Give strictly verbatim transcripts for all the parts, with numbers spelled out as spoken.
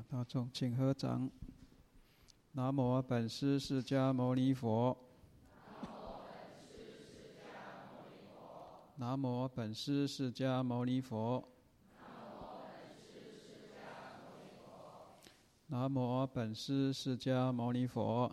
大众请合掌。南无本师释迦牟尼佛。南无本师释迦牟尼佛。南无本师释迦牟尼佛。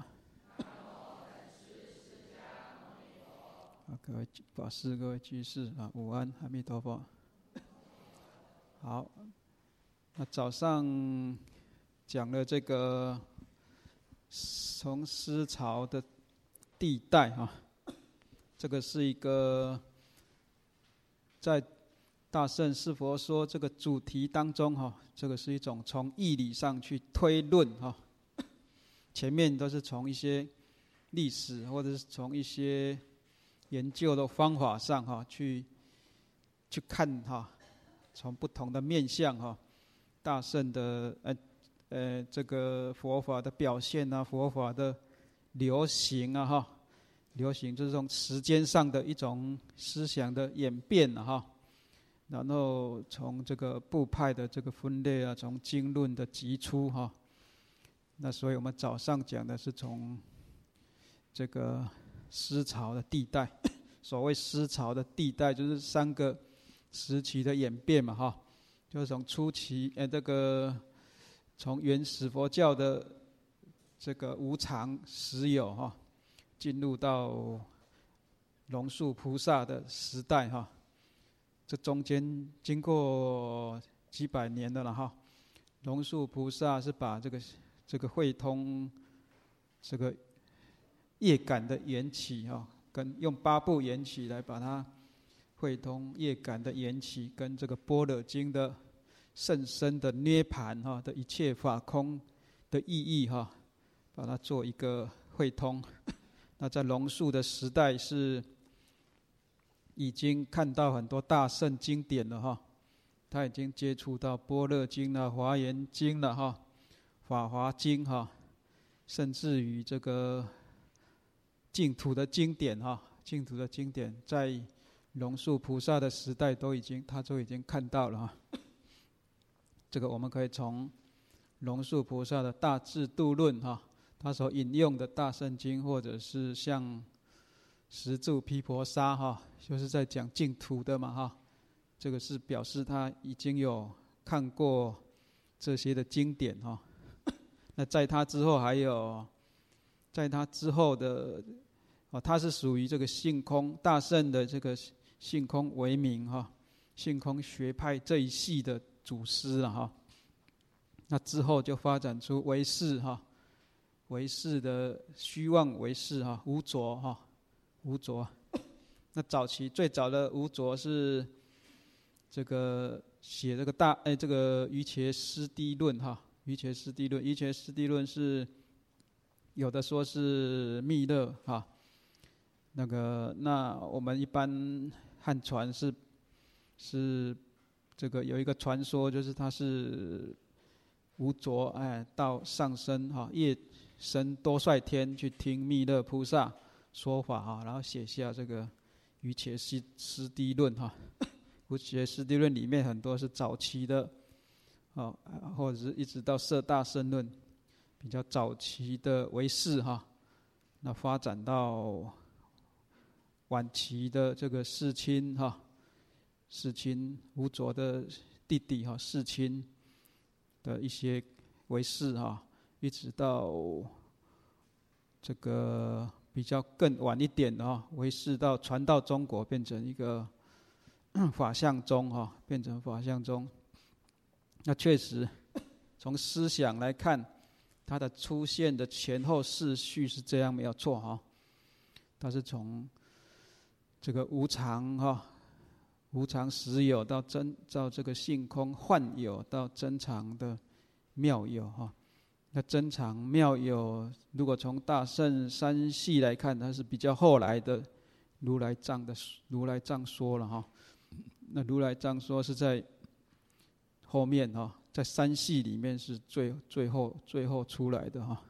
各位法师、各位居士啊，午安，阿弥陀佛。好，那早上讲了这个从思潮的地带啊，这个是一个在大乘四佛说这个主题当中哈，这个是一种从义理上去推论哈。前面都是从一些历史或者是从一些研究的方法上哈去去看哈，从不同的面向哈，大乘的呃呃这个佛法的表现啊，佛法的流行啊哈，流行就是从时间上的一种思想的演变啊哈，然后从这个部派的这个分类啊，从经论的集出哈，那所以我们早上讲的是从这个思潮的地带，所谓思潮的地带就是三个时期的演变嘛哈，就是从初期呃这个从原始佛教的这个无常实有哈，进入到龙树菩萨的时代哈，这中间经过几百年的了哈。龙树菩萨是把这个这个会通这个业感的缘起哈，跟用八部缘起来把它会通业感的缘起，跟这个般若经的甚深的涅盘哈的一切法空的意义哈，把它做一个会通。那在龙树的时代是已经看到很多大乘经典了哈，他已经接触到般若经了、华严经了哈、法华经哈，甚至于这个净土的经典哈，净土的经典在龙树菩萨的时代都已经他都已经看到了哈。这个我们可以从龙树菩萨的大智度论哈，他所引用的大乘经，或者是像十住毗婆沙哈，就是在讲净土的嘛哈，这个是表示他已经有看过这些的经典哈。那在他之后还有，在他之后的哦，他是属于这个性空大乘的这个性空为名哈，性空学派这一系的祖师了哈。那之后就发展出唯识哈，唯识的虚妄唯识哈，无着哈，无着。那早期最早的无着是这个写这个大哎这个瑜伽师地论哈，瑜伽师地论，瑜伽师地论是有的说是密勒哈，那个那我们一般汉传是是这个有一个传说，就是他是无着哎到上升哈，夜升多帅天去听密勒菩萨说法哈，然后写下这个瑜伽师师地论哈。瑜伽师地论里面很多是早期的哦，或者是一直到摄大乘论比较早期的唯识哈，那发展到晚期的这个世亲哈，世亲无着的弟弟哈，世亲的一些唯识哈，一直到这个比较更晚一点的哈，唯识到传到中国变成一个法相宗哈，变成法相宗。那确实从思想来看，它的出现的前后次序是这样没有错哈，它是从这个无常哈，无常实有到真到这个性空幻有到真常的妙有哈。那真常妙有，如果从大乘三系来看，它是比较后来的如来藏的如来藏说了哈。那如来藏说是在后面哈，在三系里面是最最后最后出来的哈。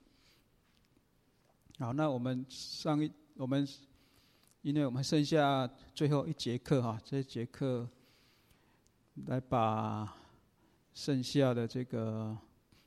好，那我们上一我们因为我们剩下最后一节课哈，这一节课来把剩下的这个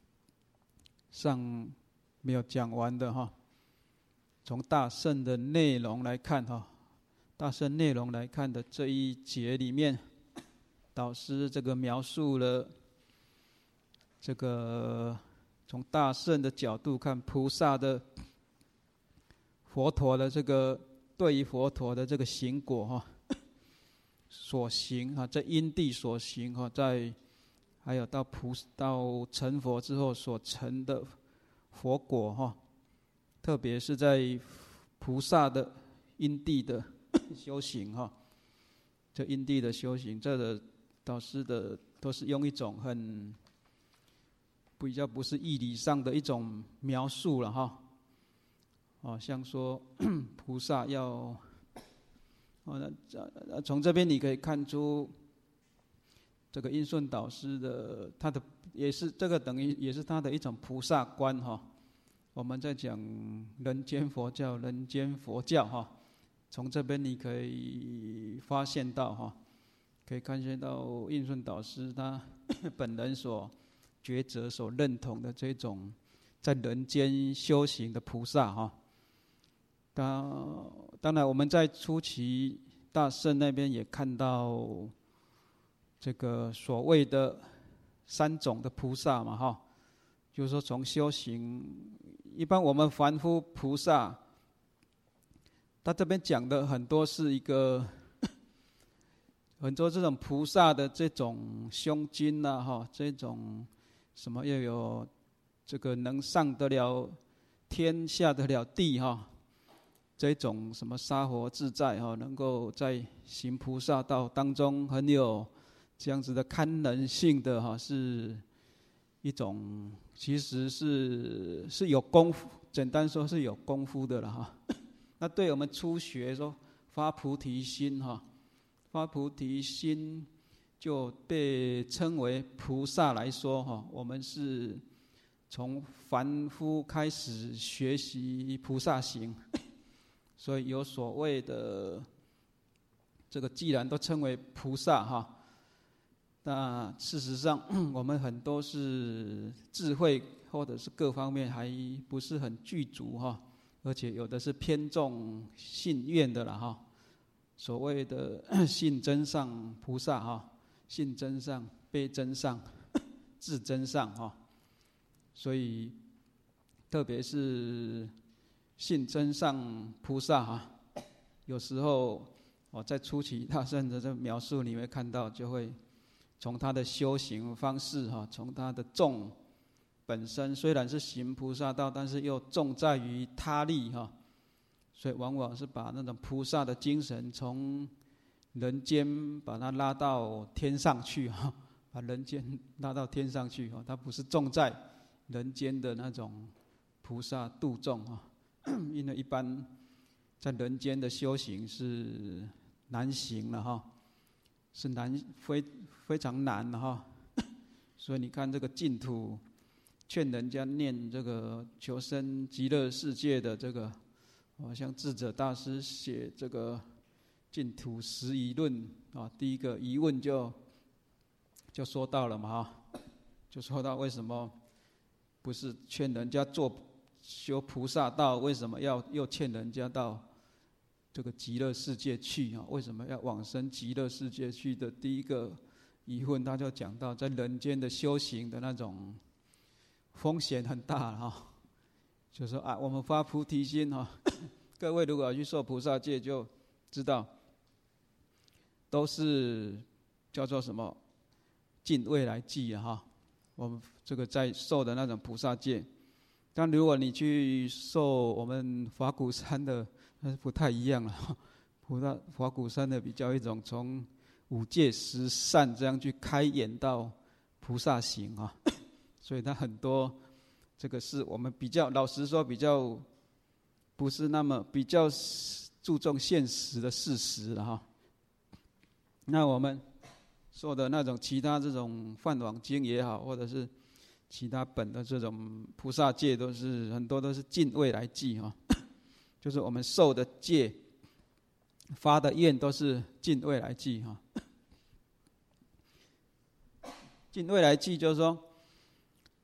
上没有讲完的哈。从大圣的内容来看哈，大圣内容来看的这一节里面，导师这个描述了这个从大圣的角度看菩萨的佛陀的这个对于佛陀的这个行果哈，所行啊，在因地所行哈，在还有到菩到成佛之后所成的佛果哈，特别是在菩萨的因地的修行哈，这因地的修行，这个导师的都是用一种很比较不是义理上的一种描述了哈。哦，像说菩萨要，哦，那从这边你可以看出，这个印顺导师的他的也是这个等于也是他的一种菩萨观哈。我们在讲人间佛教，人间佛教哈，从这边你可以发现到哈，可以看见到印顺导师他本人所抉择、所认同的这种在人间修行的菩萨哈。当当然，我们在初期大圣那边也看到这个所谓的三种的菩萨嘛，哈，就是说从修行，一般我们凡夫菩萨，他这边讲的很多是一个很多这种菩萨的这种胸襟呐，哈，这种什么要有这个能上得了天下得了地哈。这种什么杀活自在哈，能够在行菩萨道当中很有这样子的堪能性的哈，是一种其实是是有功夫，简单说是有功夫的了哈。那对我们初学说发菩提心哈，发菩提心就被称为菩萨来说哈，我们是从凡夫开始学习菩萨行。所以有所谓的这个，既然都称为菩萨哈，那事实上我们很多是智慧或者是各方面还不是很具足哈，而且有的是偏重信愿的了哈。所谓的信真上菩萨哈，信真上、悲真上、智真上哈，所以特别是信真上菩萨哈，有时候我在初期大圣的这描述你会看到，就会从他的修行方式哈，从他的重本身虽然是行菩萨道，但是又重在于他力哈，所以往往是把那种菩萨的精神从人间把它拉到天上去哈，把人间拉到天上去哈，他不是重在人间的那种菩萨度众哈。因为一般在人间的修行是难行了哈，是难非非常难的哈，所以你看这个净土劝人家念这个求生极乐世界的这个，好像智者大师写这个净土十疑论啊，第一个疑问就就说到了嘛哈，就说到为什么不是劝人家做修菩萨道，为什么要又劝人家到这个极乐世界去啊？为什么要往生极乐世界去的第一个疑问，他就讲到在人间的修行的那种风险很大哈，就说啊，我们发菩提心哈，各位如果要去受菩萨戒，就知道都是叫做什么尽未来际啊哈，我们这个在受的那种菩萨戒。但如果你去受我们法鼓山的，那是不太一样了。菩萨法鼓山的比较一种从五戒十善这样去开演到菩萨行啊，所以它很多这个是我们比较老实说比较不是那么比较注重现实的事实了哈。那我们受的那种其他这种梵网经也好，或者是其他本的这种菩萨戒，都是很多都是尽未来际哈，就是我们受的戒、发的愿都是尽未来际哈。尽未来际就是说，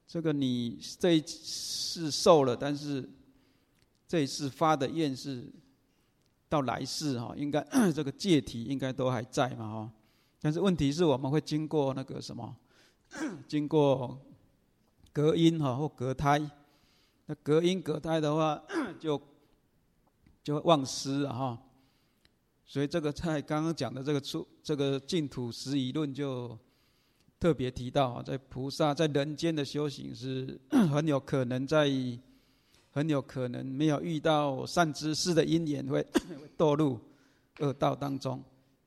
这个你这一世受了，但是这一世发的愿是到来世哈，应该这个戒体应该都还在嘛哈。但是问题是我们会经过那个什么，经过隔阴哈或隔胎。那隔阴隔胎的话，就就会忘失了哈。所以这个在刚刚讲的这个出这个净土十疑论就特别提到，在菩萨在人间的修行是很有可能在很有可能没有遇到善知识的因缘，会会堕入恶道当中。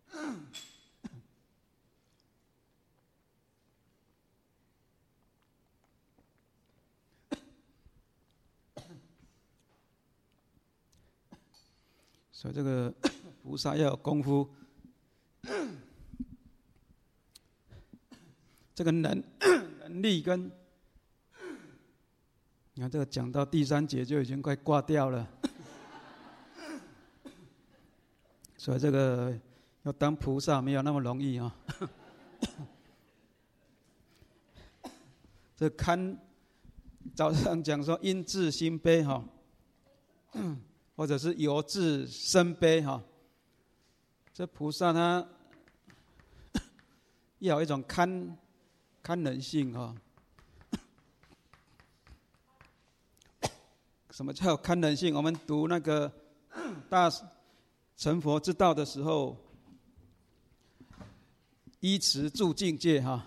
所以这个菩萨要有功夫，这个能能力跟，你看这个讲到第三节就已经快挂掉了，所以这个要当菩萨没有那么容易啊。这堪早上讲说因智心悲哈。或者是由智生悲哈，这菩萨他要有一种堪堪忍性哈。什么叫堪忍性？我们读那个大成佛之道的时候，依持住境界哈，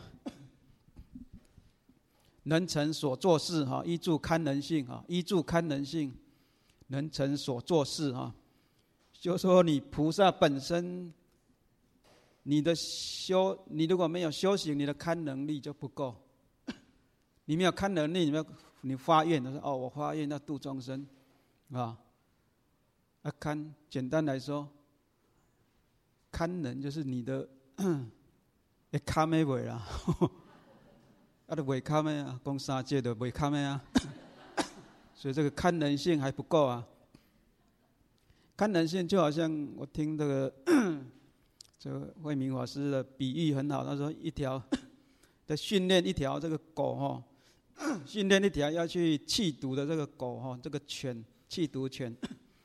能成所做事哈，依住堪忍性哈，依住堪忍性。能成所做事哈，就说你菩萨本身，你的修，你如果没有修行，你的堪能力就不够。你没有堪能力，你没有你发愿，说哦，我发愿要度众生，啊，啊堪，简单来说，堪能就是你的，会堪的袂啦，啊，都袂堪的啊，讲三界都袂堪的啊。所以这个堪能性还不够啊！堪能性就好像我听这个这个慧明法师的比喻很好，他说一条在训练一条这个狗哈，训练一条要去弃毒的这个狗哈，这个犬弃毒犬，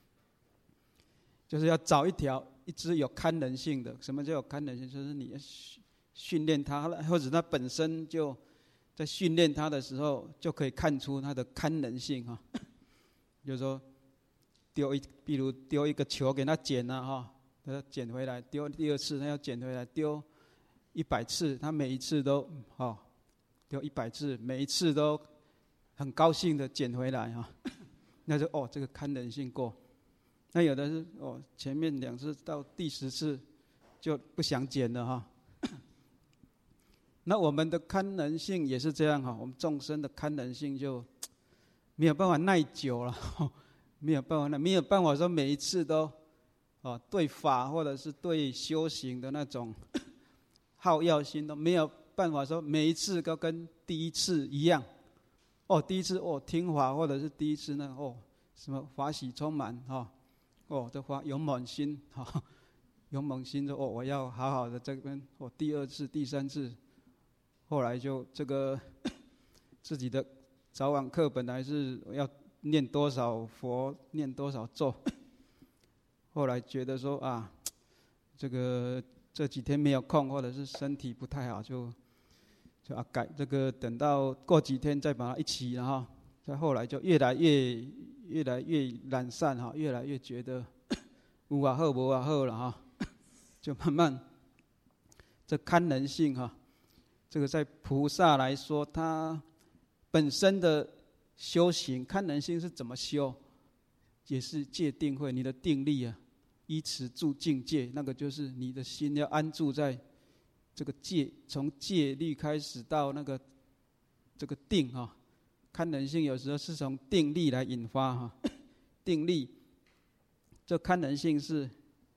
就是要找一条一只有堪能性的。什么叫有堪能性？就是你要训练它，或者它本身就。在训练他的时候，就可以看出他的堪能性哈。就是说，丢一，比如丢一个球给他捡了哈，他捡回来，丢第二次他要捡回来，丢一百次，他每一次都哦，丢一百次，每一次都很高兴的捡回来哈。那就哦，这个堪能性过。那有的是哦，前面两次到第十次就不想捡了哈。那我们的堪能性也是这样哈，我们众生的堪能性就没有办法耐久了，没有办法，没有办法说每一次都哦对法或者是对修行的那种好药心都没有办法说每一次都跟第一次一样。哦，第一次哦听法，或者是第一次那哦什么法喜充满哈，哦这发勇猛心哈，勇猛心说哦我要好好的这边哦第二次、第三次。后来就这个自己的早晚课本来是要念多少佛，念多少咒，后来觉得说啊，这个这几天没有空，或者是身体不太好，就就啊改这个，等到过几天再把它一起，然后再后来就越来越越来越懒散哈，越来越觉得有啊好无啊好了哈，就慢慢这堪能性哈。这个在菩萨来说，他本身的修行堪能性是怎么修，也是戒定慧，你的定力啊，依持住境界，那个就是你的心要安住在这个戒，从戒律开始到那个这个定哈，堪能性有时候是从定力来引发哈，定力，这堪能性是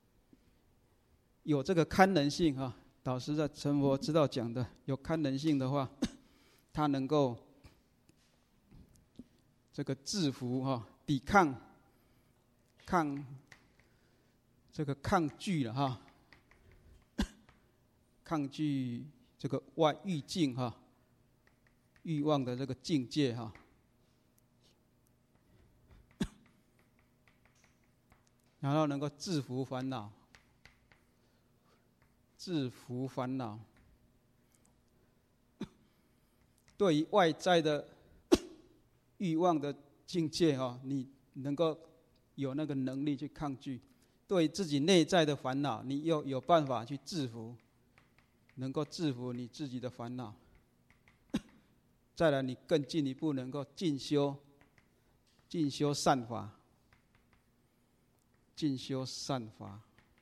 有这个堪能性哈。导师在成佛之道讲的，有堪能性的话，他能够这个制服哈，抵抗抗这个抗拒了哈，抗拒这个外欲境哈， 欲望的这个境界哈。然后能够制服烦恼，制服烦恼。对于外在的欲望的境界哈，你能够有那个能力去抗拒；对自己内在的烦恼，你又有办法去制服，能够制服你自己的烦恼。再来，你更进一步能够进修，进修善法。进修善法，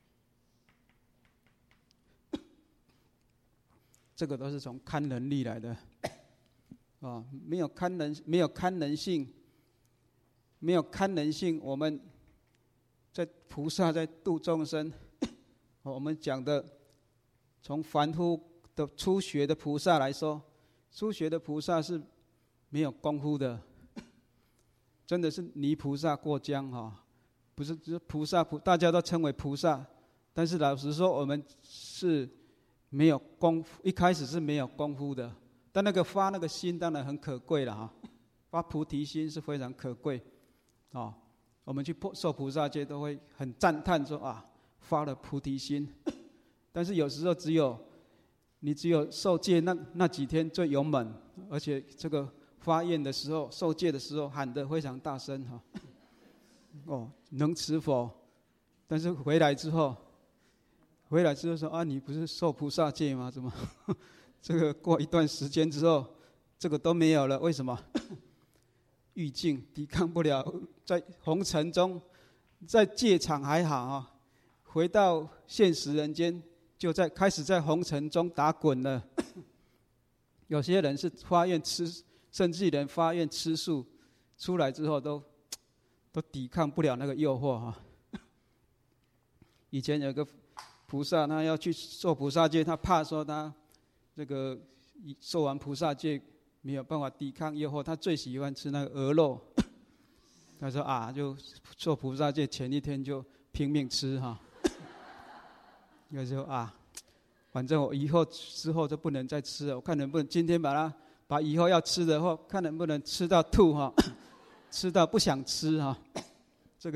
这个都是从堪能力来的啊！没有堪能，没有堪能性，没有堪能性，我们在菩萨在度众生，我们讲的从凡夫的初学的菩萨来说，初学的菩萨是没有功夫的，真的是泥菩萨过江哈。不是，就是菩萨，大家都称为菩萨，但是老实说，我们是没有功夫，一开始是没有功夫的。但那个发那个心当然很可贵了哈，发菩提心是非常可贵，啊，我们去受菩萨戒都会很赞叹说啊，发了菩提心。但是有时候只有你只有受戒那那几天最勇猛，而且这个发愿的时候、受戒的时候喊得非常大声哈。哦，能持佛，但是回来之后，回来之后说啊，你不是受菩萨戒吗？怎么这个过一段时间之后，这个都没有了？为什么？欲境抵抗不了，在红尘中，在戒场还好啊，回到现实人间，就在开始在红尘中打滚了。有些人是发愿吃，甚至人发愿吃素，出来之后都。都抵抗不了那个诱惑哈。以前有个菩萨，他要去受菩萨戒，他怕说他这个受完菩萨戒没有办法抵抗诱惑，他最喜欢吃那个鹅肉。他说啊，就受菩萨戒前一天就拼命吃哈。他说啊，反正我以后之后就不能再吃了，我看能不能今天把它把以后要吃的话，看能不能吃到吐哈。吃到不想吃哈，这个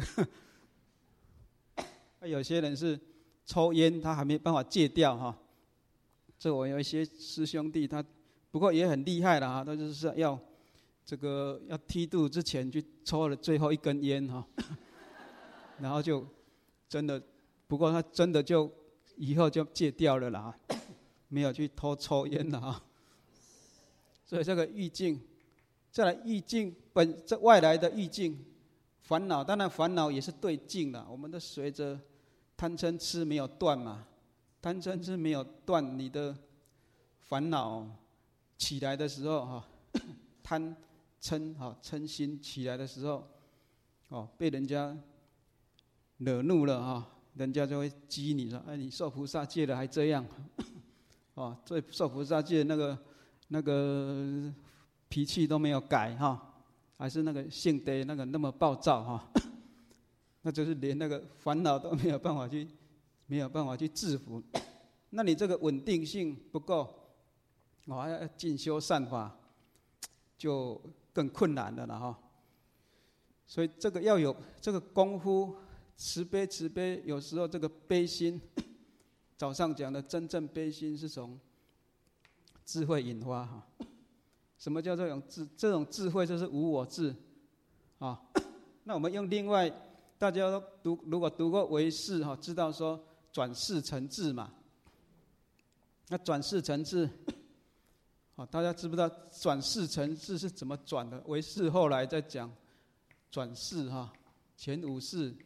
有些人是抽烟，他还没办法戒掉哈。这我有一些师兄弟，他不过也很厉害了哈，他就是要这个要剃度之前去抽了最后一根烟哈，然后就真的，不过他真的就以后就戒掉了啦，没有去偷抽烟了哈。所以这个欲境。再来欲境本这外来的欲境烦恼，当然烦恼也是对境了。我们都随着贪嗔痴没有断嘛，贪嗔痴没有断，你的烦恼起来的时候哈，贪嗔哈嗔心起来的时候，哦被人家惹怒了哈，人家就会激你说，哎你受菩萨戒了还这样，哦所以受菩萨戒那个那个。脾气都没有改哈，还是那个性德那个那么暴躁哈，那就是连那个烦恼都没有办法去，没有办法去制服。那你这个稳定性不够，我还要进修善法，就更困难了了哈。所以这个要有这个功夫，慈悲慈悲，有时候这个悲心，早上讲的真正悲心是从智慧引发哈。什么叫做有智？这种智慧就是无我智，啊。那我们用另外，大家都读，如果读过唯识哈，知道说转世成智嘛。那转世成智，好，大家知不知道转世成智是怎么转的？唯识后来在讲转世哈，前五世，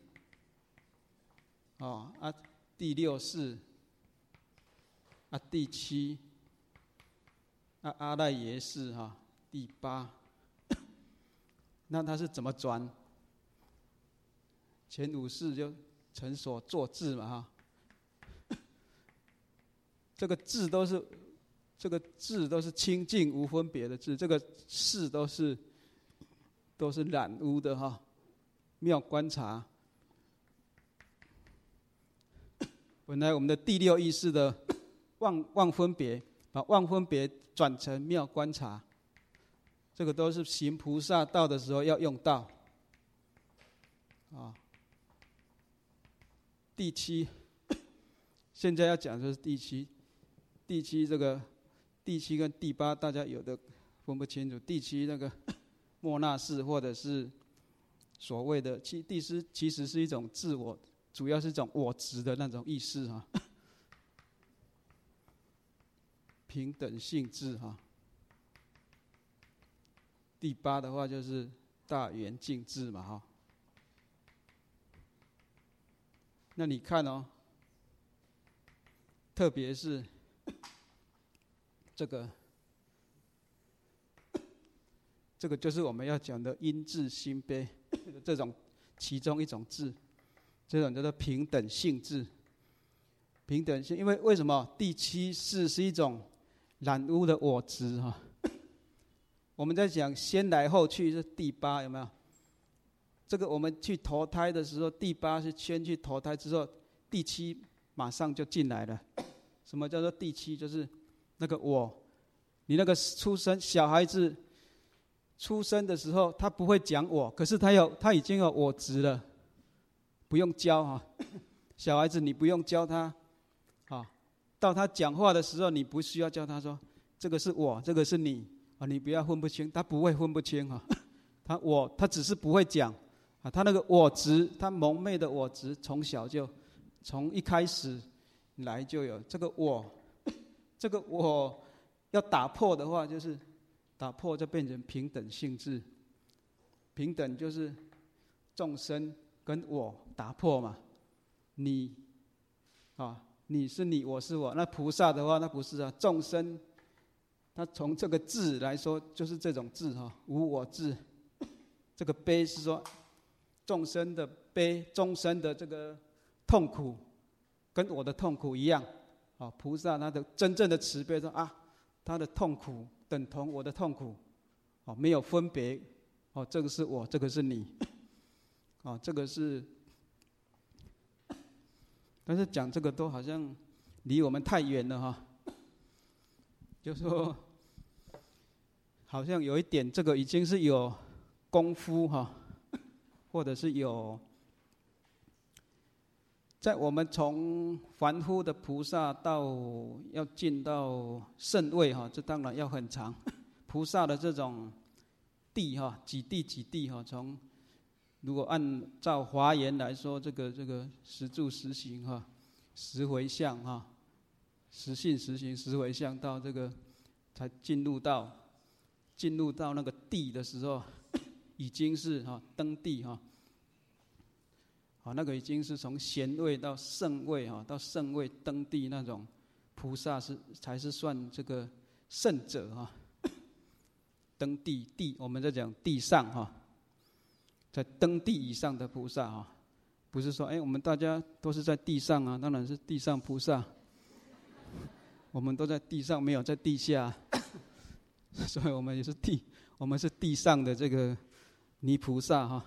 啊啊第六世，啊第七。那阿赖耶识哈，第八，那他是怎么转？前五世就成所作智嘛哈，这个智都是这个智都是清净无分别的智，这个事都是都是染污的哈，妙观察。本来我们的第六意识的妄妄分别，把妄分别转成妙观察， 这个都是行菩萨道的时候要用到。啊，第七，现在要讲的是第七，第七这个第七跟第八大家有的分不清楚。第七那个莫那式或者是所谓的其第四，其实是一种自我，主要是一种我执的那种意识哈。平等性质哈。第八的话就是大圆净智嘛哈。那你看哦，特别是这个，这个就是我们要讲的因智心悲这种其中一种智，这种叫做平等性智。平等性，因为为什么第七世是一种染污的我执哈？我们在讲先来后去是第八，有没有？这个我们去投胎的时候，第八是先去投胎之后，第七马上就进来了。什么叫做第七？就是那个我，你那个出生小孩子出生的时候，他不会讲我，可是他有他已经有我执了，不用教哈。小孩子你不用教他，啊，到他讲话的时候，你不需要教他说这个是我，这个是你啊，你不要分不清，他不会分不清哈。他我他只是不会讲。啊，他那个我执，他蒙昧的我执，从小就，从一开始来就有这个我，这个我要打破的话，就是打破就变成平等性质。平等就是众生跟我打破嘛，你啊，你是你，我是我。那菩萨的话，那不是啊，众生，他从这个智来说，就是这种智哈，无我智。这个悲是说。众生的悲，众生的这个痛苦，跟我的痛苦一样。啊，菩萨他的真正的慈悲说啊，他的痛苦等同我的痛苦，哦，没有分别。哦，这个是我，这个是你。啊，这个是，但是讲这个都好像离我们太远了哈。就说，好像有一点，这个已经是有功夫哈。或者是有，在我们从凡夫的菩萨到要进到圣位哈，这当然要很长。菩萨的这种地哈，几地几地哈，从如果按照华严来说，这个这个十住十行哈，十回向哈，十信十行十回向到这个才进入到进入到那个地的时候。已经是哈登地哈，好那个已经是从贤位到圣位哈，到圣位登地那种菩萨是才是算这个圣者哈。登地地我们在讲地上哈，在登地以上的菩萨哈，不是说哎我们大家都是在地上啊，当然是地上菩萨，我们都在地上，没有在地下，所以我们也是地，我们是地上的这个。泥菩萨哈，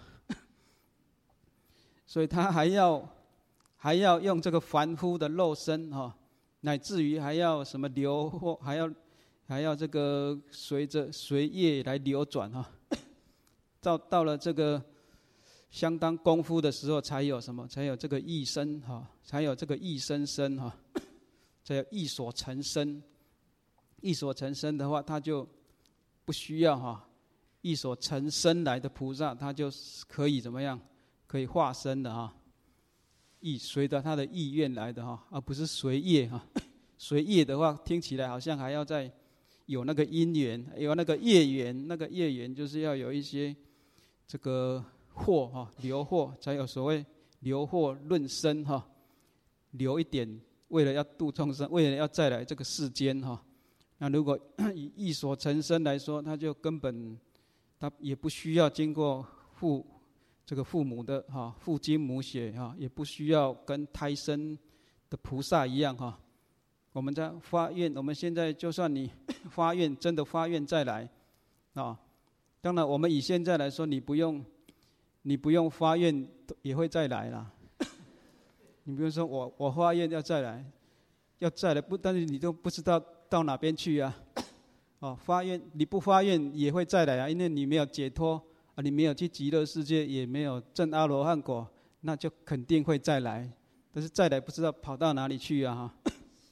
所以他还要还要用这个凡夫的肉身哈，乃至于还要什么流或还要还要这个随着随业来流转哈，到到了这个相当功夫的时候，才有什么？才有这个一身哈，才有这个一身身哈，才有一所成身。一所成身的话，他就不需要哈。一所成身来的菩萨，他就可以怎么样？可以化身的哈，意随着他的意愿来的哈，而不是随业哈。随业的话，听起来好像还要再有那个因缘，有那个业缘，那个业缘就是要有一些这个祸哈，流祸，才有所谓流祸论身哈，留一点，为了要度众生，为了要再来这个世间哈。那如果以一所成身来说，他就根本。他也不需要经过父这个父母的哈父精母血哈，也不需要跟胎生的菩萨一样哈。我们在发愿，我们现在就算你发愿真的发愿再来啊，当然我们以现在来说，你不用你不用发愿也会再来啦。你比如说我我发愿要再来，要再来不，但是你都不知道到哪边去啊。 哦，发愿你不发愿也会再来啊，因为你没有解脱啊，你没有去极乐世界，也没有证阿罗汉果，那就肯定会再来。但是再来不知道跑到哪里去啊哈。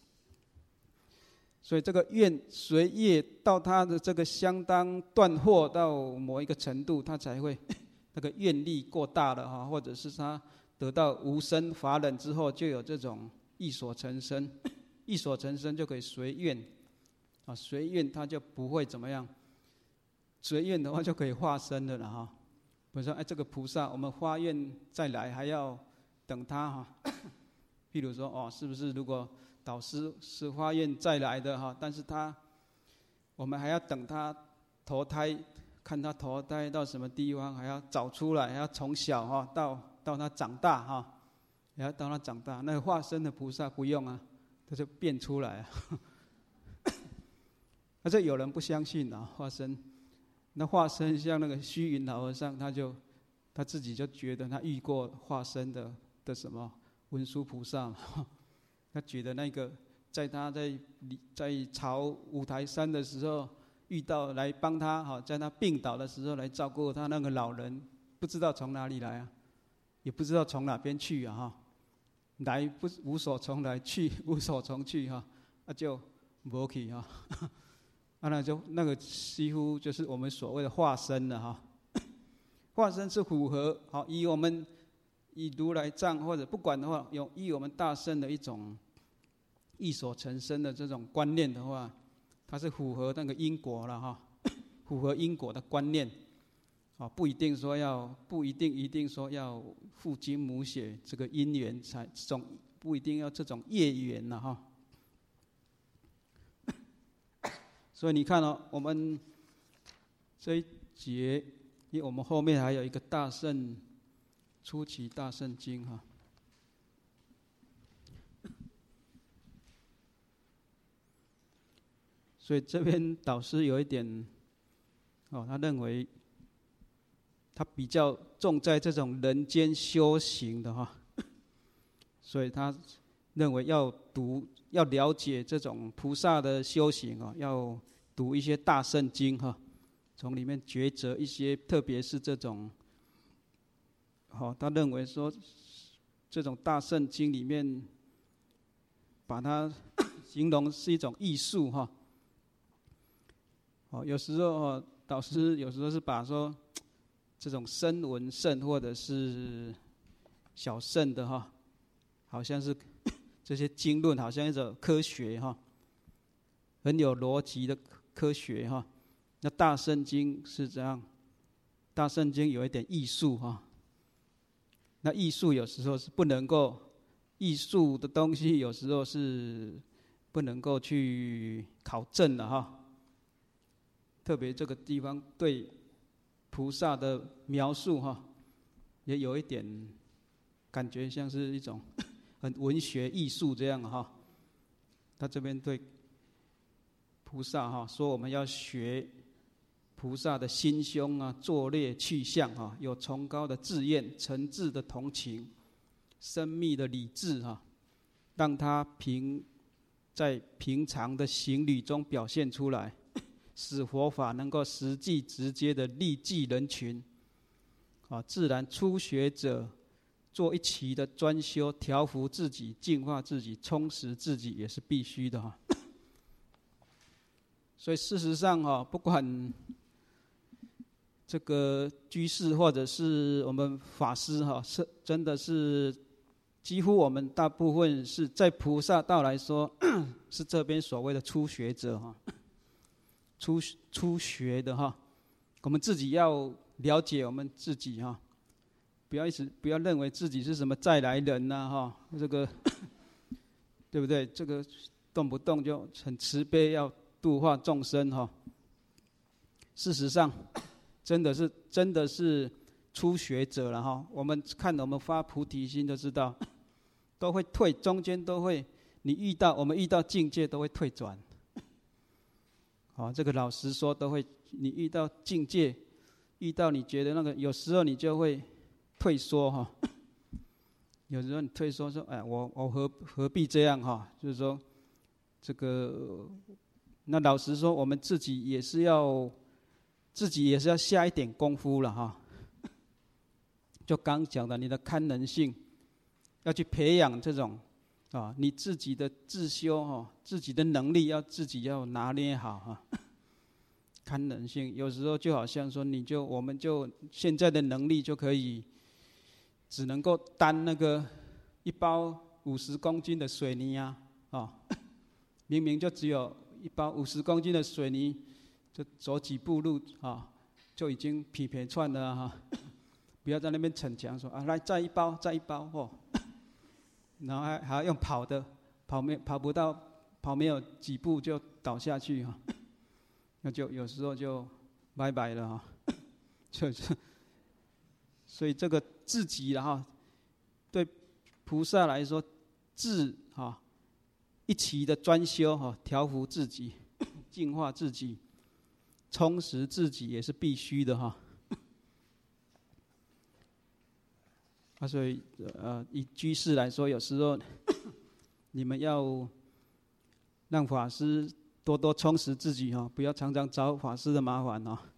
所以这个愿随业到他的这个相当断惑到某一个程度，他才会那个愿力过大了哈，或者是他得到无生法忍之后，就有这种意所成身，意所成身就可以随愿。啊，随愿他就不会怎么样，随愿的话就可以化身了了哈。比如说，哎，这个菩萨我们发愿再来，还要等他哈。譬如说，哦，是不是如果导师是发愿再来的哈，但是他我们还要等他投胎，看他投胎到什么地方，还要找出来，还要从小哈到到他长大哈，还要到他长大。那个化身的菩萨不用啊，他就变出来啊。那这有人不相信啊，化身，那化身像那个虚云老和尚，他就他自己就觉得他遇过化身的的什么文殊菩萨嘛，他觉得那个在他在在朝五台山的时候遇到来帮他哈，在他病倒的时候来照顾他那个老人，不知道从哪里来啊，也不知道从哪边去啊哈，来不无所从来，去无所从去哈，那就没去哈。啊，那就那个几乎就是我们所谓的化身了哈。化身是符合好，以我们以如来藏或者不管的话，有以我们大圣的一种意所成身的这种观念的话，它是符合那个因果了哈，符合因果的观念。啊，不一定说要，不一定一定说要父精母血这个因缘才这种，不一定要这种业缘了哈。所以你看哦，我们这一节，因为我们后面还有一个大圣初期大圣经哈，所以这边导师有一点哦，他认为他比较重在这种人间修行的哈，所以他认为要读要了解这种菩萨的修行啊，要读一些大圣经哈，从里面抉择一些，特别是这种，好，他认为说这种大圣经里面，把它形容是一种艺术哈。哦，有时候导师有时候是把说这种声闻圣或者是小圣的哈，好像是这些经论好像一种科学哈，很有逻辑的科学哈。那大圣经是这样，大圣经有一点艺术哈。那艺术有时候是不能够，艺术的东西有时候是不能够去考证的哈。特别这个地方对菩萨的描述哈，也有一点感觉像是一种很文学艺术这样哈。他这边对菩萨哈说，我们要学菩萨的心胸啊，作劣去向啊，有崇高的志愿，诚挚的同情，深密的理智哈，让他平在平常的行旅中表现出来，使佛法能够实际直接的利济人群。啊，自然初学者做一期的专修，调伏自己、净化自己、充实自己，也是必须的哈。所以事实上哈，不管这个居士或者是我们法师哈，是真的是几乎我们大部分是在菩萨道来说，是这边所谓的初学者哈，初初学的哈，我们自己要了解我们自己哈，不要一直不要认为自己是什么再来人呐哈，这个对不对？这个动不动就很慈悲，要度化众生哈。事实上，真的是真的是初学者了哈。我们看我们发菩提心就知道，都会退，中间都会，你遇到我们遇到境界都会退转。好，这个老实说都会，你遇到境界，遇到你觉得那个，有时候你就会退缩哈。有时候你退缩说，哎，我我何何必这样哈？就是说，这个那老实说，我们自己也是要，自己也是要下一点功夫了哈。就刚讲的，你的堪能性，要去培养这种啊，你自己的自修哈，自己的能力要自己要拿捏好哈。堪能性有时候就好像说，你就我们就现在的能力就可以，只能够担那个一包五十公斤的水泥啊，啊，明明就只有一包五十公斤的水泥，就走几步路啊，就已经匹配串了哈、啊。不要在那边逞强说啊，来再一包，再一包哦，然后还还要用跑的，跑没跑不到，跑没有几步就倒下去哈、啊，那就有时候就拜拜了哈、啊，就是，所以这个自己了哈，对菩萨来说，自哈一起的专修哈，调伏自己，净化自己，充实自己也是必须的哈。啊，所以呃，以居士来说，有时候你们要让法师多多充实自己哈，不要常常找法师的麻烦哈。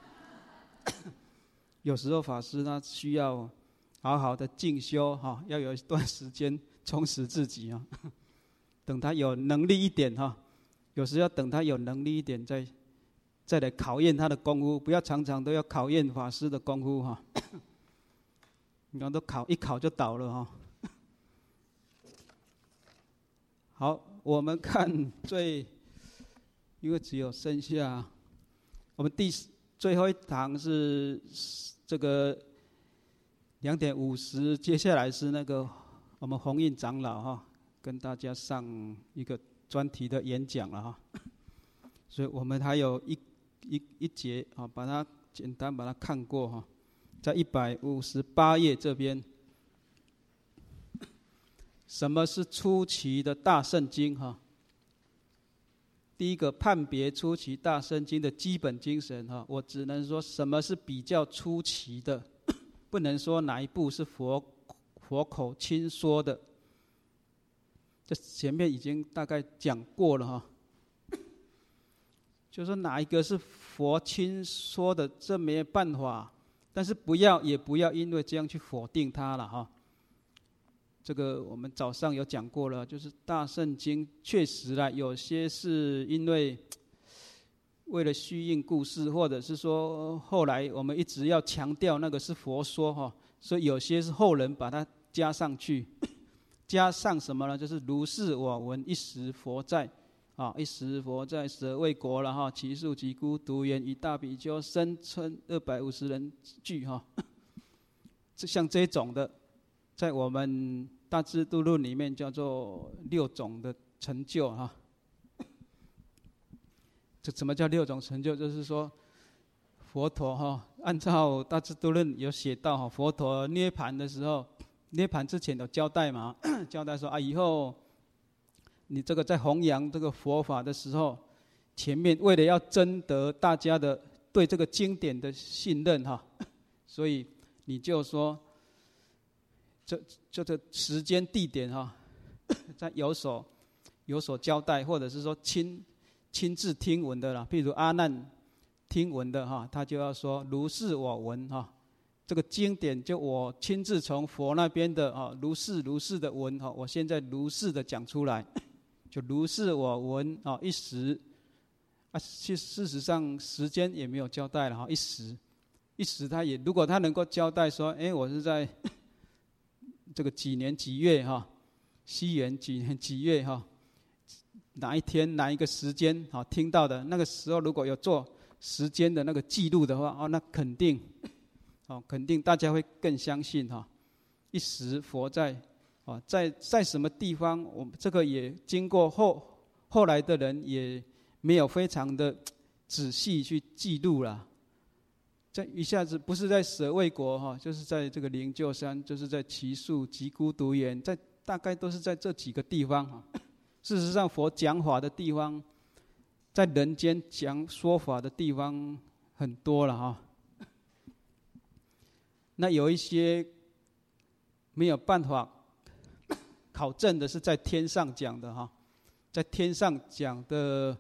有时候法师他需要好好的静修哈，要有一段时间充实自己啊。等他有能力一点哈，有时要等他有能力一点再再来考验他的功夫，不要常常都要考验法师的功夫哈。你看都考一考就倒了哈。好，我们看最，因为只有剩下我们第最后一堂是这个两点五十，接下来是那个我们弘印长老哈，跟大家上一个专题的演讲了哈。所以我们还有一一一节啊，把它简单把它看过哈。在一百五十八页这边，什么是初期的大圣经？哈，第一个判别初期大圣经的基本精神哈，我只能说什么是比较初期的，不能说哪一部是佛佛口亲说的。这前面已经大概讲过了哈，就说哪一个是佛亲说的，这没办法。但是不要也不要因为这样去否定它了哈。这个我们早上有讲过了，就是大圣经确实啦，有些是因为为了虚应故事，或者是说后来我们一直要强调那个是佛说哈，所以有些是后人把它加上去，加上什么呢？就是如是我闻，一时佛在。啊，一时佛在舍卫国了哈，其数其孤独言与大比丘声称二百五十人聚哈。这像这种的，在我们大智度论里面叫做六种的成就哈。这什么叫六种成就？就是说，佛陀哈，按照大智度论有写到哈，佛陀涅盘的时候，涅盘之前有交代嘛，交代说啊，以后。你这个在弘扬这个佛法的时候，前面为了要征得大家的对这个经典的信任哈，所以你就说，这这个时间地点哈，在有所有所交代，或者是说亲亲自听闻的啦，譬如阿难听闻的哈，他就要说如是我闻哈，这个经典就我亲自从佛那边的啊如是如是的闻哈，我现在如是的讲出来。就如是我闻啊，一时啊，其实事实上时间也没有交代了哈，一时一时他也如果他能够交代说，哎，我是在这个几年几月哈，西元几年几月哈，哪一天哪一个时间好听到的，那个时候如果有做时间的那个记录的话，哦，那肯定，哦，肯定大家会更相信哈，一时佛在。啊，在在什么地方，我们这个也经过后后来的人也没有非常的仔细去记录了。这一下子不是在舍卫国哈，就是在这个灵鹫山，就是在祇树及孤独园，在大概都是在这几个地方哈。事实上，佛讲法的地方，在人间讲说法的地方很多了哈。那有一些没有办法考证的是在天上讲的哈，在天上讲的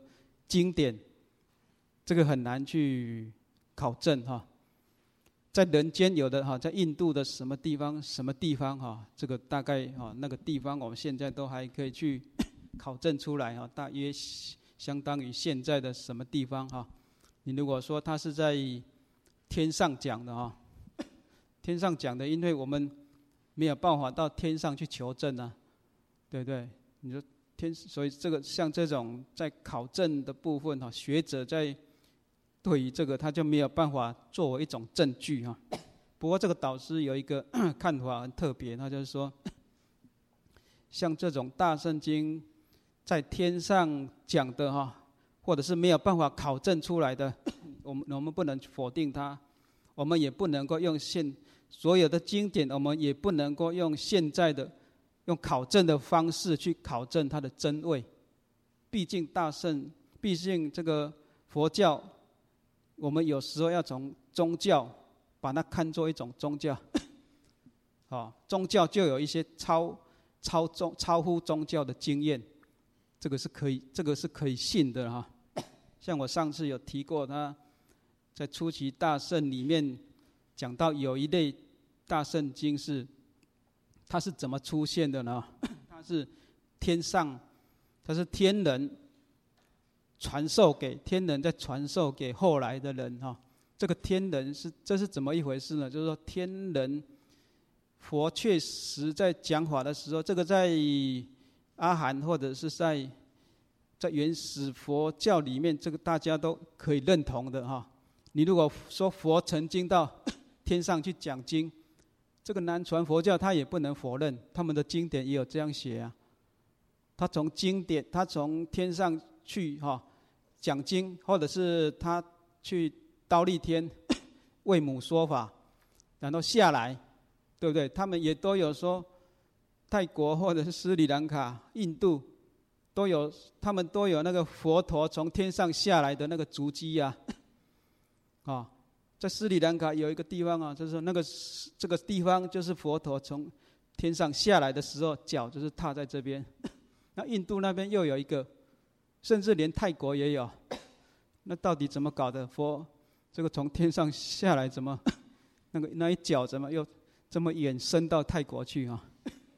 经典，这个很难去考证哈。在人间有的哈，在印度的什么地方什么地方哈，这个大概哈那个地方我们现在都还可以去考证出来哈，大约相当于现在的什么地方哈。你如果说它是在天上讲的哈，天上讲的，因为我们没有办法到天上去求证啊，对不对？你说天，所以这个像这种在考证的部分哈，学者在对于这个他就没有办法作为一种证据哈。不过这个导师有一个看法很特别，他就是说，像这种大圣经在天上讲的哈，或者是没有办法考证出来的，我们我们不能否定它，我们也不能够用现所有的经典，我们也不能够用现在的用考证的方式去考证它的真伪。毕竟大圣，毕竟这个佛教，我们有时候要从宗教把它看作一种宗教，啊，宗教就有一些超超宗超乎宗教的经验，这个是可以，这个是可以信的哈。像我上次有提过，他在初期大圣里面讲到有一类大圣经是，它是怎么出现的呢？它是天上，它是天人传授给天人，再传授给后来的人哈。这个天人是这是怎么一回事呢？就是说天人，佛确实在讲法的时候，这个在阿含或者是在在原始佛教里面，这个大家都可以认同的哈。你如果说佛曾经到天上去讲经，这个南传佛教他也不能否认，他们的经典也有这样写啊。他从经典，他从天上去哈讲经，或者是他去忉利天为母说法，然后下来，对不对？他们也都有说，泰国或者是斯里兰卡、印度都有，他们都有那个佛陀从天上下来的那个足迹啊。啊，在斯里兰卡有一个地方啊，就是那个这个地方就是佛陀从天上下来的时候，脚就是踏在这边。那印度那边又有一个，甚至连泰国也有。那到底怎么搞的？佛这个从天上下来，怎么那个那一脚怎么又这么远伸到泰国去啊？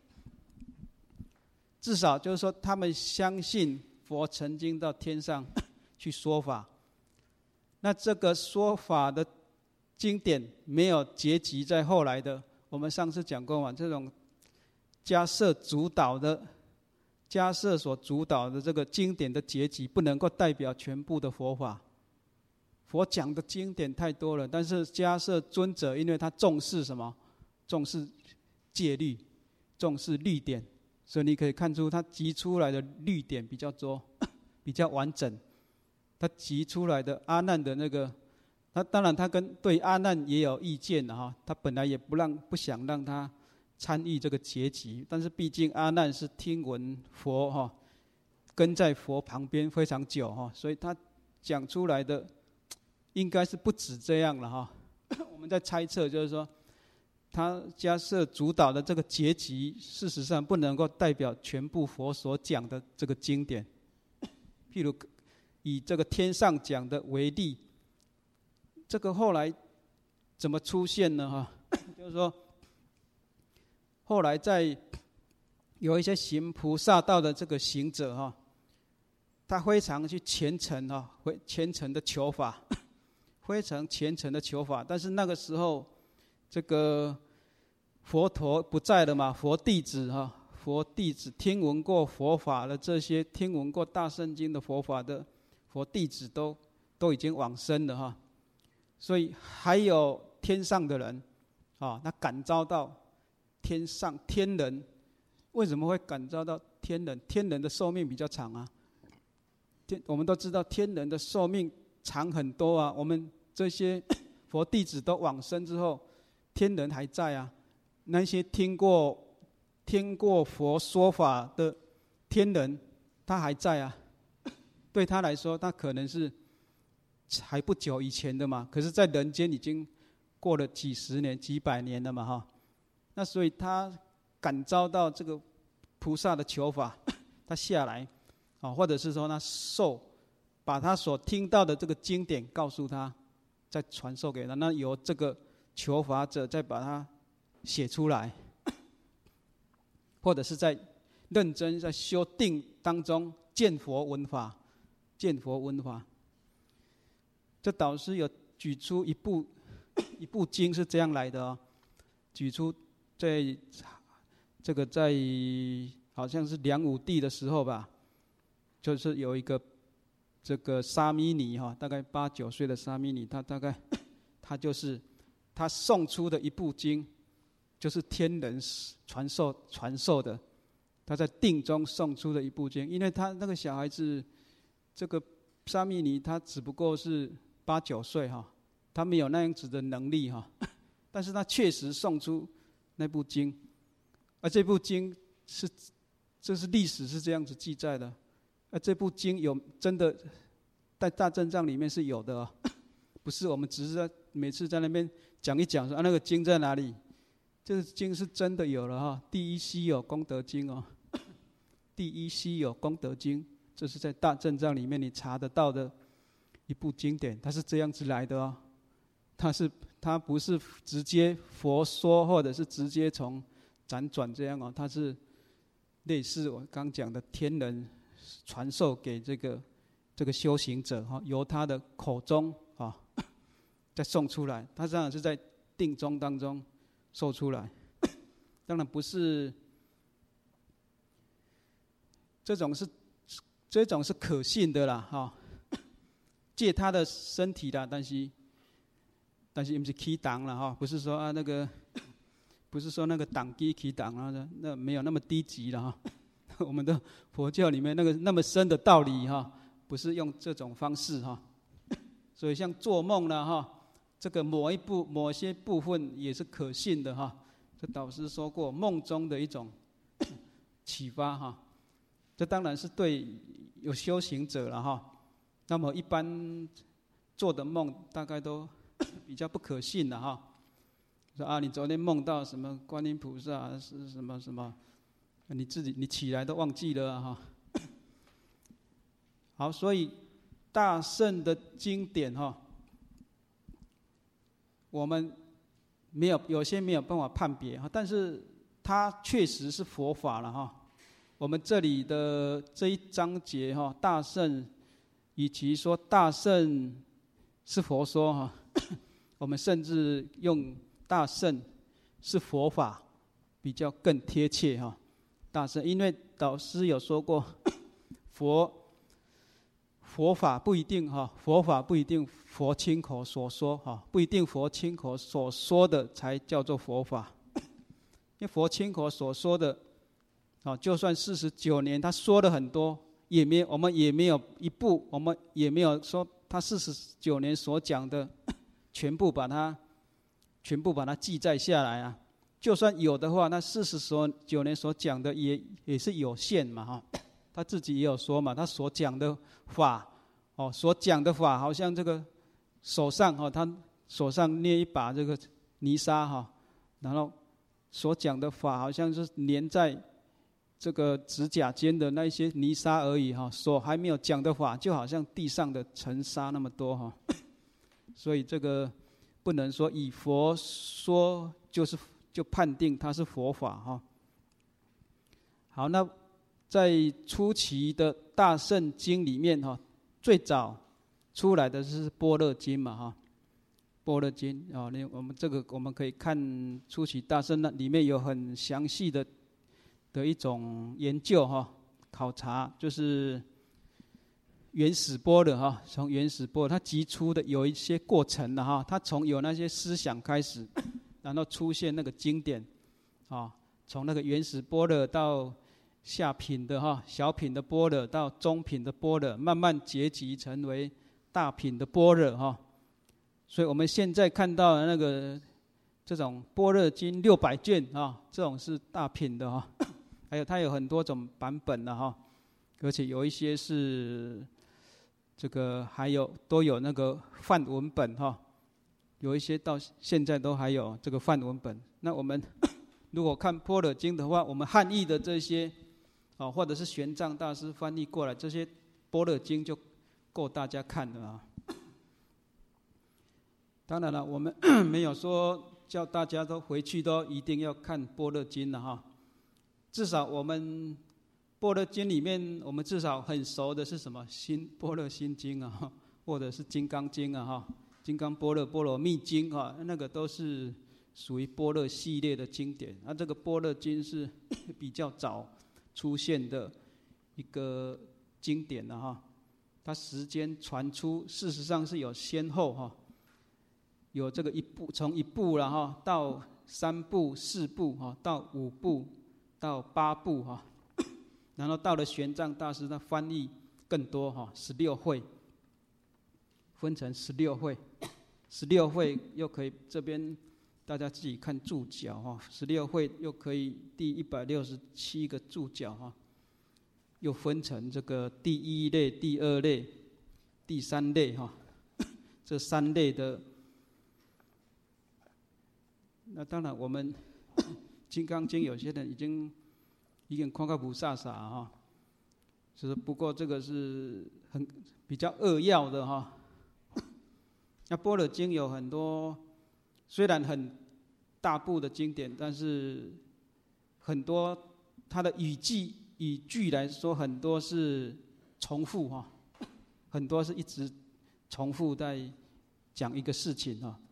至少就是说，他们相信佛曾经到天上去说法。那这个说法的经典没有结集在后来的，我们上次讲过嘛，这种迦叶主导的迦叶所主导的这个经典的结集，不能够代表全部的佛法。佛讲的经典太多了，但是迦叶尊者因为他重视什么？重视戒律，重视律典，所以你可以看出他集出来的律典比较多，比较完整。他提出来的阿难的那个，他当然他跟对阿难也有意见的哈，他本来也不让不想让他参与这个结集，但是毕竟阿难是听闻佛哈，跟在佛旁边非常久哈，所以他讲出来的应该是不止这样了哈。我们在猜测就是说，他迦叶主导的这个结集，事实上不能够代表全部佛所讲的这个经典，譬如。以这个天上讲的为例，这个后来怎么出现呢？哈，就是说，后来在有一些行菩萨道的这个行者哈，他非常去虔诚哈，虔诚的求法，非常虔诚的求法。但是那个时候，这个佛陀不在了嘛，佛弟子哈，佛弟子听闻过佛法的这些，听闻过大圣经的佛法的。佛弟子都都已经往生了哈，所以还有天上的人啊，他感召到天上天人，为什么会感召到天人？天人的寿命比较长啊，天我们都知道天人的寿命长很多啊。我们这些佛弟子都往生之后，天人还在啊。那些听过听过佛说法的天人，他还在啊。对他来说，他可能是还不久以前的嘛，可是在人间已经过了几十年、几百年了嘛，哈。那所以他感召到这个菩萨的求法，他下来，啊，或者是说他受， 把他所听到的这个经典告诉他，再传授给他，那由这个求法者再把它写出来，或者是在认真在修定当中见佛闻法，见佛闻法。这导师有举出一部一部经是这样来的哦，举出在这个在好像是梁武帝的时候吧，就是有一个这个沙弥尼哈，大概八九岁的沙弥尼，他大概他就是他送出的一部经，就是天人传授传授的，他在定中送出的一部经，因为他那个小孩子，这个沙弥尼他只不过是八九岁哈，他没有那样子的能力哈，但是他确实送出那部经，而这部经是这是历史是这样子记载的。而这部经有真的在大正藏里面是有的哦，不是我们只是在每次在那边讲一讲说啊那个经在哪里，这个经是真的有了哈。第一稀有功德经哦，第一稀有功德经，这是在大正藏里面你查得到的一部经典，它是这样子来的哦。它是它不是直接佛说，或者是直接从辗转这样哦，它是类似我刚讲的天人传授给这个这个修行者哈，由他的口中啊再送出来，他当然是在定中当中授出来，当然不是这种是这种是可信的啦哈，借他的身体啦，但是但是不是起档了哈，不是说啊那个不是说那个党机起档啊，那没有那么低级了哈。我们的佛教里面那个那么深的道理哈，不是用这种方式哈，所以像做梦了哈，这个某一部某些部分也是可信的哈。这导师说过，梦中的一种启发哈，这当然是对有修行者了哈。那么一般做的梦大概都比较不可信的哈。说啊，你昨天梦到什么观音菩萨是什么什么？你自己你起来都忘记了哈。好，所以大乘的经典哈，我们没有有些没有办法判别哈，但是它确实是佛法了哈。我们这里的这一章节哈，大乘以及说大乘是佛说哈，我们甚至用大乘是佛法比较更贴切哈。大乘，因为导师有说过，佛佛法不一定哈，佛法不一定佛亲口所说哈，不一定佛亲口所说的才叫做佛法，因为佛亲口所说的，啊，就算四十九年他说了很多，也没我们也没有一部，我们也没有说他四十九年所讲的全部把它全部把它记载下来啊。就算有的话，那四十九年所讲的也也是有限嘛哈。他自己也有说嘛，他所讲的法，哦，所讲的法，好像这个手上哈，他手上捏一把这个泥沙哈，然后所讲的法，好像是粘在这个指甲间的那一些泥沙而已哈。所还没有讲的法，就好像地上的尘沙那么多哈。所以这个不能说以佛说就是。就判定它是佛法哈。好，那在初期的大乘经里面哈，最早出来的是般若经嘛哈。般若经啊，那我们这个我们可以看初期大乘那里面有很详细的的一种研究哈，考察就是原始般若哈，从原始般若它集出的有一些过程的哈，它从有那些思想开始。然后出现那个经典，啊，从那个原始般若到下品的哈小品的般若，到中品的般若，慢慢结集成为大品的般若哈。所以我们现在看到的那个这种般若经六百卷啊，这种是大品的哈。还有它有很多种版本的哈，而且有一些是这个还有都有那个梵文本哈。有一些到现在都还有这个梵文本。那我们如果看般若经的话，我们汉译的这些，啊，或者是玄奘大师翻译过来这些般若经，就够大家看的啊。当然了，我们没有说叫大家都回去都一定要看《般若经》了哈。至少我们《般若经》里面，我们至少很熟的是什么？心《般若心经》啊，或者是《金刚经》啊哈，《金刚般若波罗蜜经》啊，那个都是属于般若系列的经典。那、啊、这个《般若经》是比较早出现的一个经典的哈，它时间传出，事实上是有先后哈。有这个一部，从一部了哈，到三部、四部哈，到五部，到八部哈，然后到了玄奘大师，他翻译更多哈，十六会，分成十六会，十六会又可以这边大家自己看注脚哈，十六会又可以第一百六十七个注脚哈，又分成这个第一类、第二类、第三类哈，这三类的。那当然，我们《金刚经》有些人已经已经看到不飒飒哈，就是不过这个是很比较扼要的哈。那《般若经》有很多，虽然很大部的经典，但是很多它的语句语句来说，很多是重复哈，很多是一直重复在讲一个事情哈。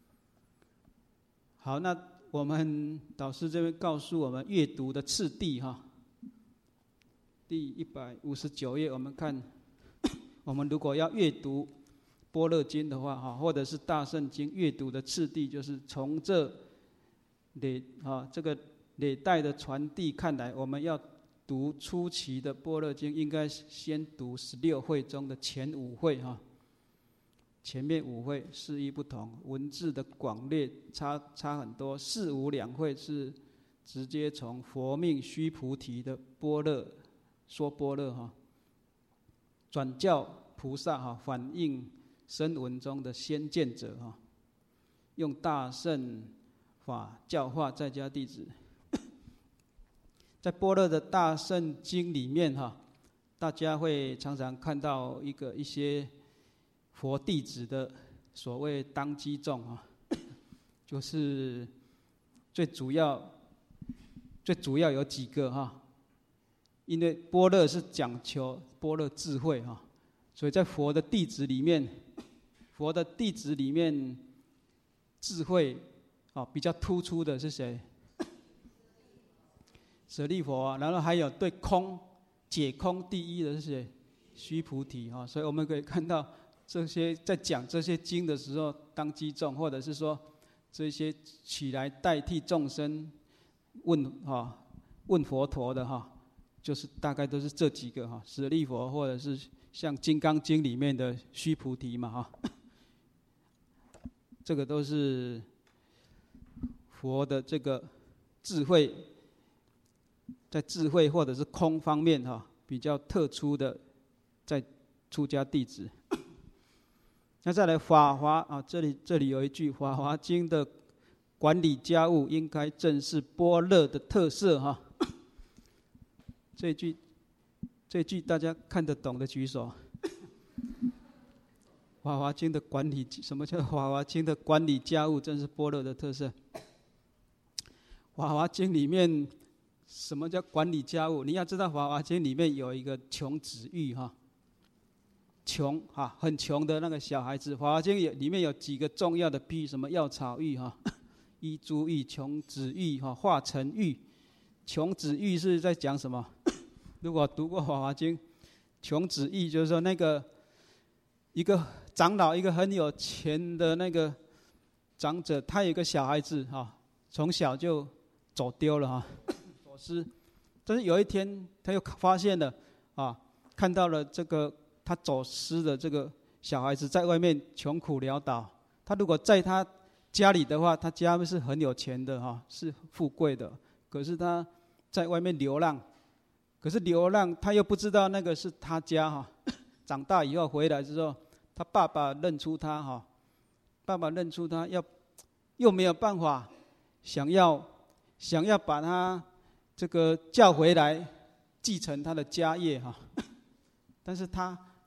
好，那我们导师这边告诉我们阅读的次第哈。第一百五十九页，我们看，我们如果要阅读《般若经》的话哈，或者是《大乘经》，阅读的次第就是从这累啊这个累代的传递看来，我们要读初期的《般若经》，应该先读十六会中的前五会哈。前面五会释义不同，文字的广略差差很多。四无两会是直接从佛命须菩提的般若说般若哈，转教菩萨哈，反映声闻中的先见者哈，用大乘法教化在家弟子。在般若的大乘经里面哈，大家会常常看到一个一些佛弟子的所谓当机众啊，就是最主要最主要有几个哈，因为般若是讲求般若智慧哈，所以在佛的弟子里面，佛的弟子里面智慧啊比较突出的是谁？舍利佛啊，然后还有对空解空第一的是谁？须菩提啊，所以我们可以看到。这些在讲这些经的时候，当机众，或者是说这些起来代替众生问哈问佛陀的哈，就是大概都是这几个哈，舍利佛，或者是像《金刚经》里面的须菩提嘛哈，这个都是佛的这个智慧，在智慧或者是空方面哈比较特殊的，在出家弟子。那再来法华啊，这里这里有一句《法华经》的管理家务应该正是般若的特色哈。这句这句大家看得懂的举手。法华经的管理，什么叫法华经的管理家务正是般若的特色？法华经里面什么叫管理家务？你要知道法华经里面有一个穷子喻哈。穷哈，很穷的那个小孩子，《法华经》里面有几个重要的比喻，什么药草喻哈、依珠喻、穷子喻哈、化尘喻。穷子喻是在讲什么？如果读过《法华经》，穷子喻就是说那个一个长老，一个很有钱的那个长者，他有一个小孩子哈，从小就走丢了哈，走失。但是有一天，他又发现了啊，看到了这个。他走失的这个小孩子在外面穷苦潦倒，他如果在他家里的话，他家是很有钱的哈，是富贵的。可是他在外面流浪，可是流浪他又不知道那个是他家哈。长大以后回来之后，他爸爸认出他哈，爸爸认出他，要又没有办法，想要想要把他这个叫回来，继承他的家业哈。但是他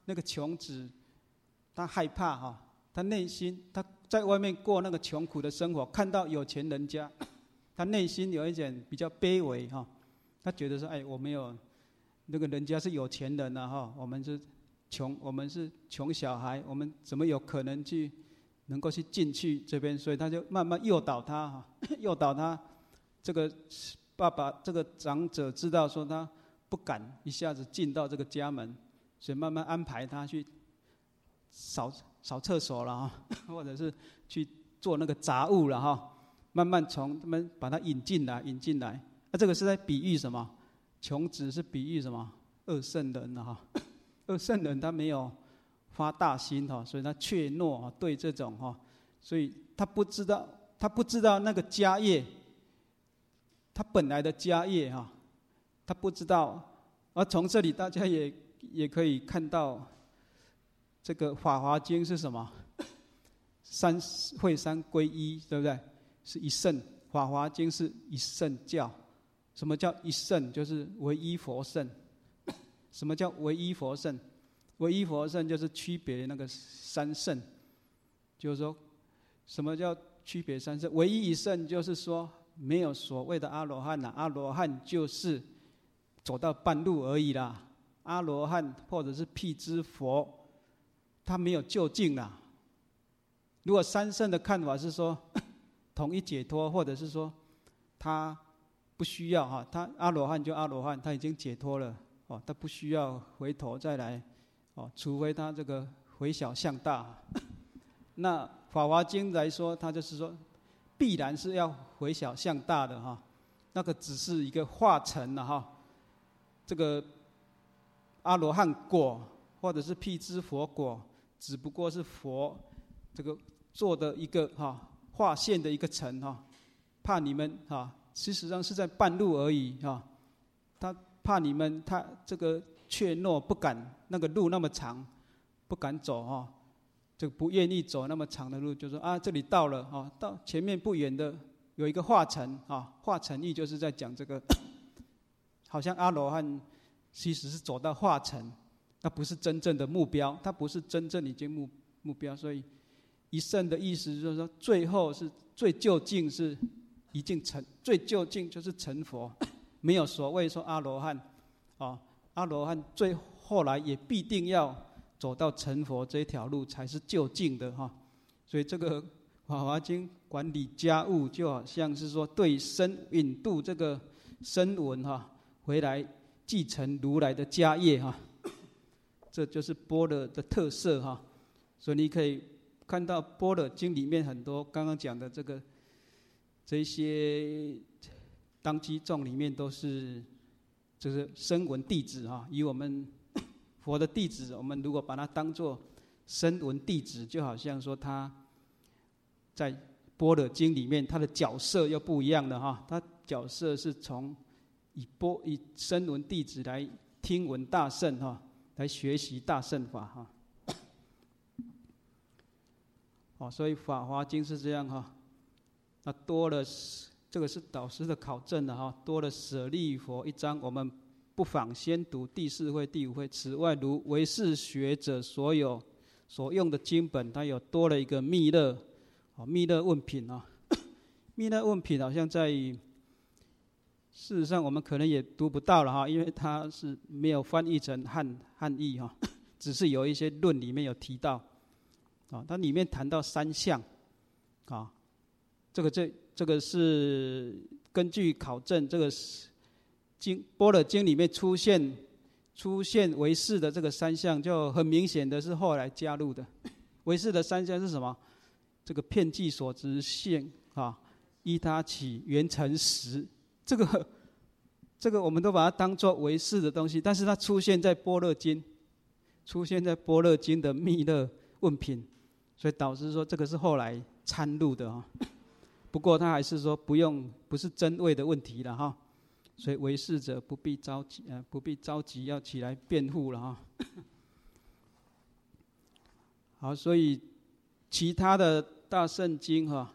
那个穷子，他害怕哈，他内心他在外面过那个穷苦的生活，看到有钱人家，他内心有一点比较卑微哈，他觉得说，哎，我没有那个人家是有钱人啊哈，我们是穷，我们是穷小孩，我们怎么有可能去能够去进去这边？所以他就慢慢诱导他哈，诱导他。这个爸爸，这个长者知道说他不敢一下子进到这个家门，所以慢慢安排他去扫扫厕所了哈，或者是去做那个杂物了哈，慢慢从他们把他引进来，引进来。那、啊、这个是在比喻什么？穷子是比喻什么？恶圣人了哈，恶圣人他没有发大心哈，所以他怯懦哈，对这种哈，所以他不知道，他不知道那个家业。他本来的家业哈，他不知道，而从这里大家也也可以看到，这个《法华经》是什么？三会三归一，对不对？是一圣，《法华经》是一圣教。什么叫一圣？就是唯一佛圣。什么叫唯一佛圣？唯一佛圣就是区别那个三圣，就是说，什么叫区别三圣？唯一一圣就是说。没有所谓的阿罗汉啦，阿罗汉就是走到半路而已啦。阿罗汉或者是辟支佛，他没有究竟啦。如果三圣的看法是说统一解脱，或者是说他不需要哈，他阿罗汉就阿罗汉，他已经解脱了哦，他不需要回头再来哦，除非他这个回小向大。那《法华经》来说，他就是说。必然是要回小向大的哈，那个只是一个化成了哈，这个阿罗汉果或者是辟支佛果，只不过是佛这个做的一个哈化现的一个成哈，怕你们哈，事实上是在半路而已哈，他怕你们他这个怯懦不敢那个路那么长，不敢走哈。就不愿意走那么长的路，就说啊，这里到了啊，到前面不远的有一个化成啊，化成意就是在讲这个，好像阿罗汉其实是走到化成，那不是真正的目标，他不是真正已经目目标，所以一圣的意思就是说，最后是最究竟是已经成，最究竟就是成佛，没有所谓说阿罗汉啊，阿罗汉最后来也必定要。走到成佛这条路才是究竟的哈，所以这个《法华经》管理家务，就好像是说对身引渡这个声闻哈回来继承如来的家业哈，这就是般若的特色哈。所以你可以看到《般若经》里面很多刚刚讲的这个这些当机众里面都是就是声闻弟子哈，以我们。佛的弟子，我们如果把它当作声闻弟子，就好像说他在《般若经》里面，他的角色又不一样了哈。他角色是从以波以声闻弟子来听闻大乘哈，来学习大乘法哈。哦，所以《法华经》是这样哈。那多了，这个是导师的考证的哈，多了舍利佛一章，我们。不妨先读第四会、第五会。此外，如唯识学者所有所用的经本，它有多了一个密勒，哦，密勒问品啊。密勒问品好像在事实上我们可能也读不到了哈，因为它是没有翻译成汉汉译哈，只是有一些论里面有提到，啊，它里面谈到三项，啊，这个这这个是根据考证这个是。经般若经里面出现出现唯识的这个三项，就很明显的是后来加入的。唯识的三项是什么？这个遍计所执现啊，依他起缘成实，这个这个我们都把它当作唯识的东西，但是它出现在般若经，出现在般若经的密勒问品，所以导师说这个是后来参入的哈。不过他还是说不用，不是真伪的问题了哈。所以唯识者不必着急，呃，不必着急要起来辩护了哈。好，所以其他的大圣经哈，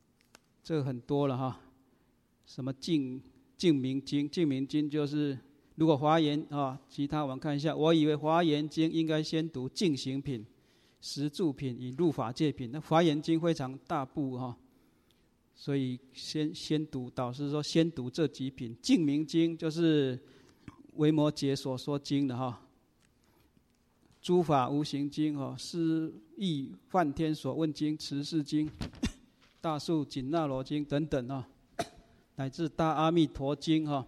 这个很多了哈。什么净净明经，净明经就是如果华严啊，其他我们看一下，我以为华严经应该先读净行品、实住品与入法界品。那华严经非常大部哈，所以先先读，导师说先读这几品。净明经就是维摩诘所说经的哈，诸法无形经哈，释义梵天所问经、持世经、大树紧那罗经等等啊，乃至大阿弥陀经哈。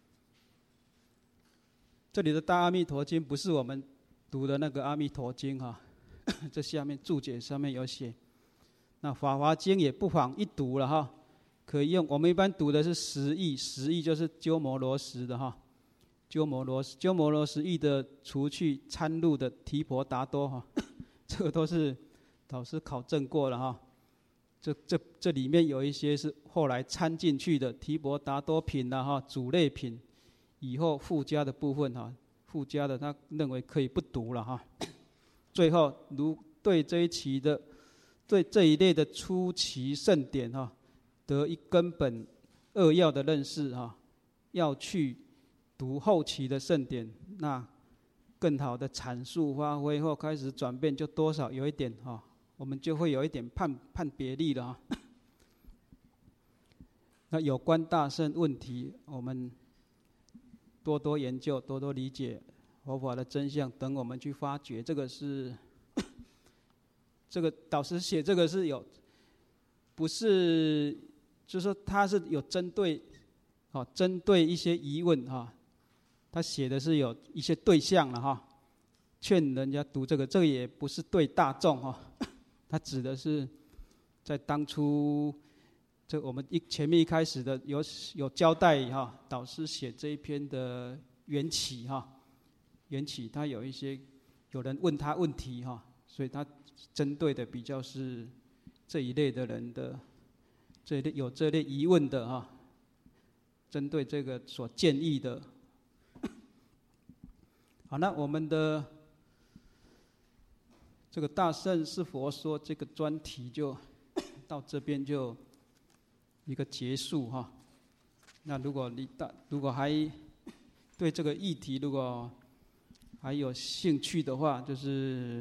这里的大阿弥陀经不是我们读的那个阿弥陀经哈，这下面注解上面有写。那法华经也不妨一读了哈，可以用。我们一般读的是十义，十义就是鸠摩罗什的哈，鸠摩罗什，鸠摩罗什义的除去参入的提婆达多哈，这个都是导师考证过了哈。这这这里面有一些是后来参进去的提婆达多品啦哈，主类品以后附加的部分哈，附加的他认为可以不读了哈。最后如对这一期的。对这一类的初期圣典哈，得一根本扼要的认识哈，要去读后期的圣典，那更好的阐述发挥或开始转变，就多少有一点哈，我们就会有一点判判别力了哈。那有关大圣问题，我们多多研究，多多理解佛法的真相，等我们去发掘，这个是。这个导师写这个是有，不是，就是说他是有针对，哦，针对一些疑问哈，他写的是有一些对象了哈，劝人家读这个，这个也不是对大众哈，他指的是在当初，这我们一前面一开始的有有交代哈，导师写这一篇的缘起哈，缘起他有一些有人问他问题哈，所以他。针对的比较是这一类的人的，这一类有这类疑问的哈，针对这个所建议的。好，那我们的这个大圣是佛说这个专题就到这边就一个结束哈。那如果你大如果还对这个议题如果还有兴趣的话，就是。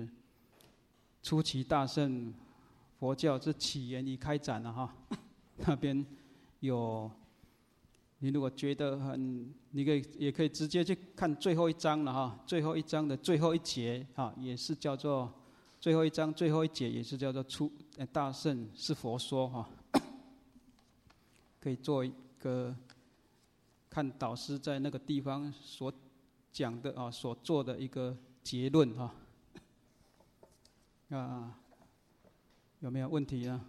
初期大乘佛教是起源于开展了哈，那边有，你如果觉得很，你可以也可以直接去看最后一章了哈，最后一章的最后一节哈，也是叫做最后一章最后一节也是叫做初大乘是佛说哈，可以做一个看导师在那个地方所讲的啊所做的一个结论哈。啊，有没有问题呢？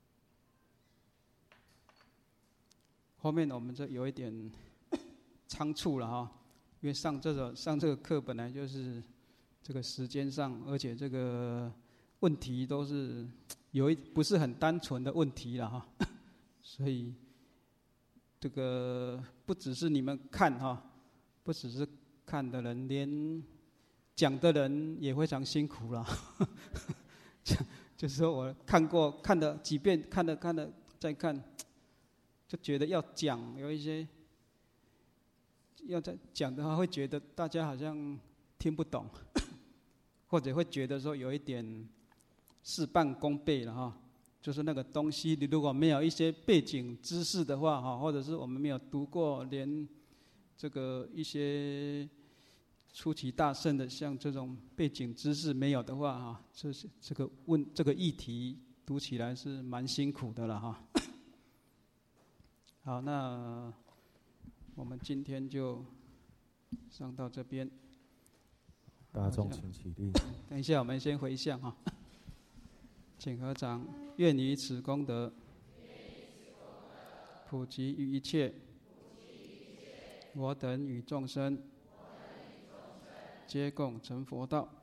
后面我们这有一点仓促了哈，因为上这个上这个课本来就是这个时间上，而且这个问题都是有一不是很单纯的问题了哈，所以这个不只是你们看哈，不只是看的人，连。讲的人也非常辛苦了，就是说我看过看了几遍，看了看了再看，就觉得要讲有一些要再讲的话，会觉得大家好像听不懂，或者会觉得说有一点事半功倍了哈。就是那个东西，你如果没有一些背景知识的话哈，或者是我们没有读过，连这个一些。初期大乘的像这种背景知识没有的话哈，这是这个问这个议题读起来是蛮辛苦的了哈。好，那我们今天就上到这边。 大众请起立。 等一下，我们先回向哈，请合掌，愿以此功德，普及于一切，我等与众生。皆共成佛道。